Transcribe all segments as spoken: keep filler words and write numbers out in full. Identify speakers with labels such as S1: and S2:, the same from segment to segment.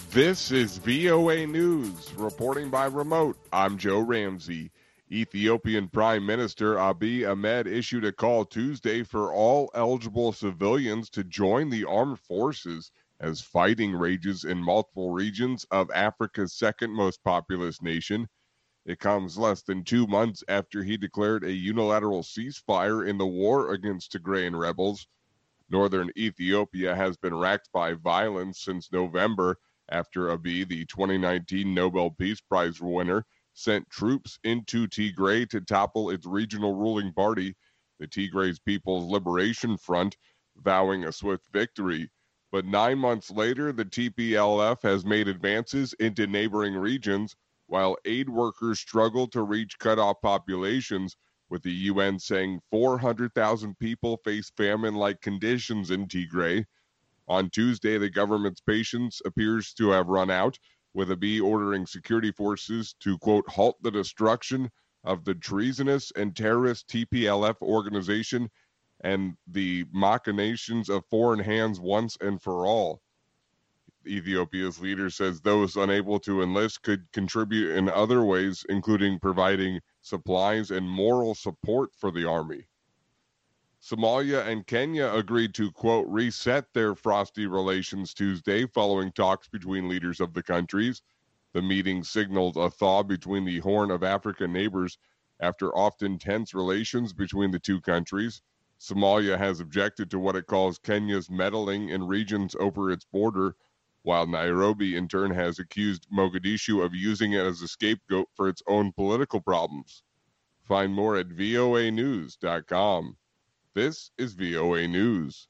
S1: This is V O A News, reporting by remote. I'm Joe Ramsey. Ethiopian Prime Minister Abiy Ahmed issued a call Tuesday for all eligible civilians to join the armed forces as fighting rages in multiple regions of Africa's second most populous nation. It comes less than two months after he declared a unilateral ceasefire in the war against Tigrayan rebels. Northern Ethiopia has been racked by violence since November after Abiy, the twenty nineteen Nobel Peace Prize winner, sent troops into Tigray to topple its regional ruling party, the Tigray's People's Liberation Front, vowing a swift victory. But nine months later, the T P L F has made advances into neighboring regions, while aid workers struggle to reach cut-off populations, with the U N saying four hundred thousand people face famine-like conditions in Tigray. On Tuesday, the government's patience appears to have run out, with Abiy ordering security forces to, quote, halt the destruction of the treasonous and terrorist T P L F organization and the machinations of foreign hands once and for all. Ethiopia's leader says those unable to enlist could contribute in other ways, including providing supplies and moral support for the army. Somalia and Kenya agreed to, quote, reset their frosty relations Tuesday following talks between leaders of the countries. The meeting signaled a thaw between the Horn of Africa neighbors after often tense relations between the two countries. Somalia has objected to what it calls Kenya's meddling in regions over its border, while Nairobi in turn has accused Mogadishu of using it as a scapegoat for its own political problems. Find more at V O A news dot com. This is V O A News.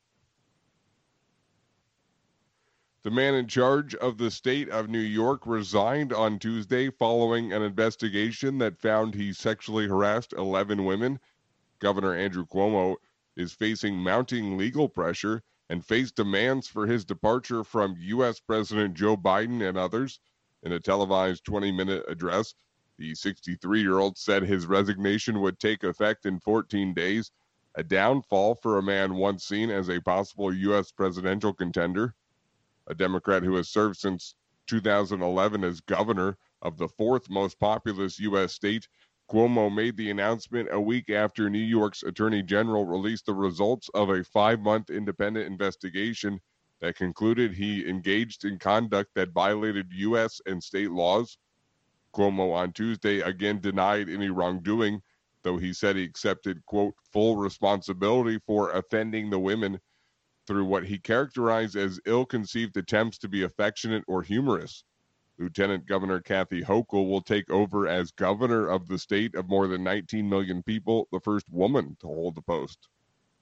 S1: The man in charge of the state of New York resigned on Tuesday following an investigation that found he sexually harassed eleven women. Governor Andrew Cuomo is facing mounting legal pressure and faced demands for his departure from U S President Joe Biden and others. In a televised twenty-minute address, the sixty-three-year-old said his resignation would take effect in fourteen days, a downfall for a man once seen as a possible U S presidential contender. A Democrat who has served since two thousand eleven as governor of the fourth most populous U S state, Cuomo made the announcement a week after New York's Attorney General released the results of a five-month independent investigation that concluded he engaged in conduct that violated U S and state laws. Cuomo on Tuesday again denied any wrongdoing, though he said he accepted, quote, full responsibility for offending the women through what he characterized as ill-conceived attempts to be affectionate or humorous. Lieutenant Governor Kathy Hochul will take over as governor of the state of more than nineteen million people, the first woman to hold the post.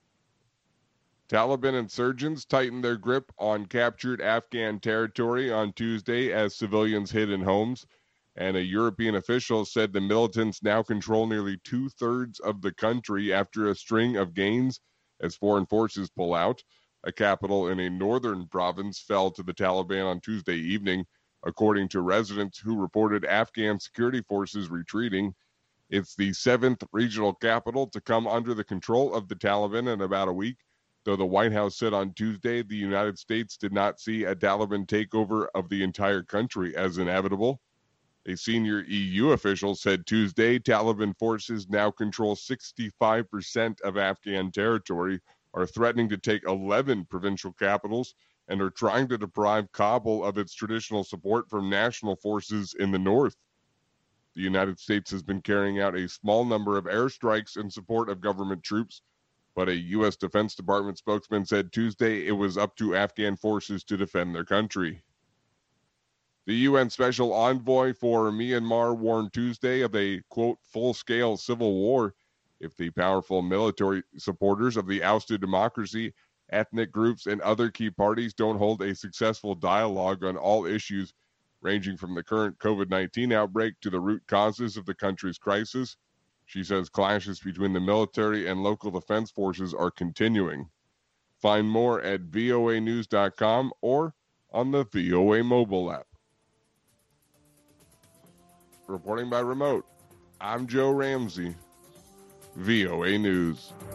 S1: Taliban insurgents tightened their grip on captured Afghan territory on Tuesday as civilians hid in homes, and a European official said the militants now control nearly two-thirds of the country after a string of gains as foreign forces pull out. A capital in a northern province fell to the Taliban on Tuesday evening, according to residents who reported Afghan security forces retreating. It's the seventh regional capital to come under the control of the Taliban in about a week, though the White House said on Tuesday the United States did not see a Taliban takeover of the entire country as inevitable. A senior E U official said Tuesday Taliban forces now control sixty-five percent of Afghan territory, are threatening to take eleven provincial capitals, and are trying to deprive Kabul of its traditional support from national forces in the north. The United States has been carrying out a small number of airstrikes in support of government troops, but a U S Defense Department spokesman said Tuesday it was up to Afghan forces to defend their country. The U N Special Envoy for Myanmar warned Tuesday of a, quote, full-scale civil war if the powerful military supporters of the ousted democracy, ethnic groups, and other key parties don't hold a successful dialogue on all issues ranging from the current covid nineteen outbreak to the root causes of the country's crisis. She says clashes between the military and local defense forces are continuing. Find more at V O A news dot com or on the V O A mobile app. Reporting by remote, I'm Joe Ramsey, V O A News.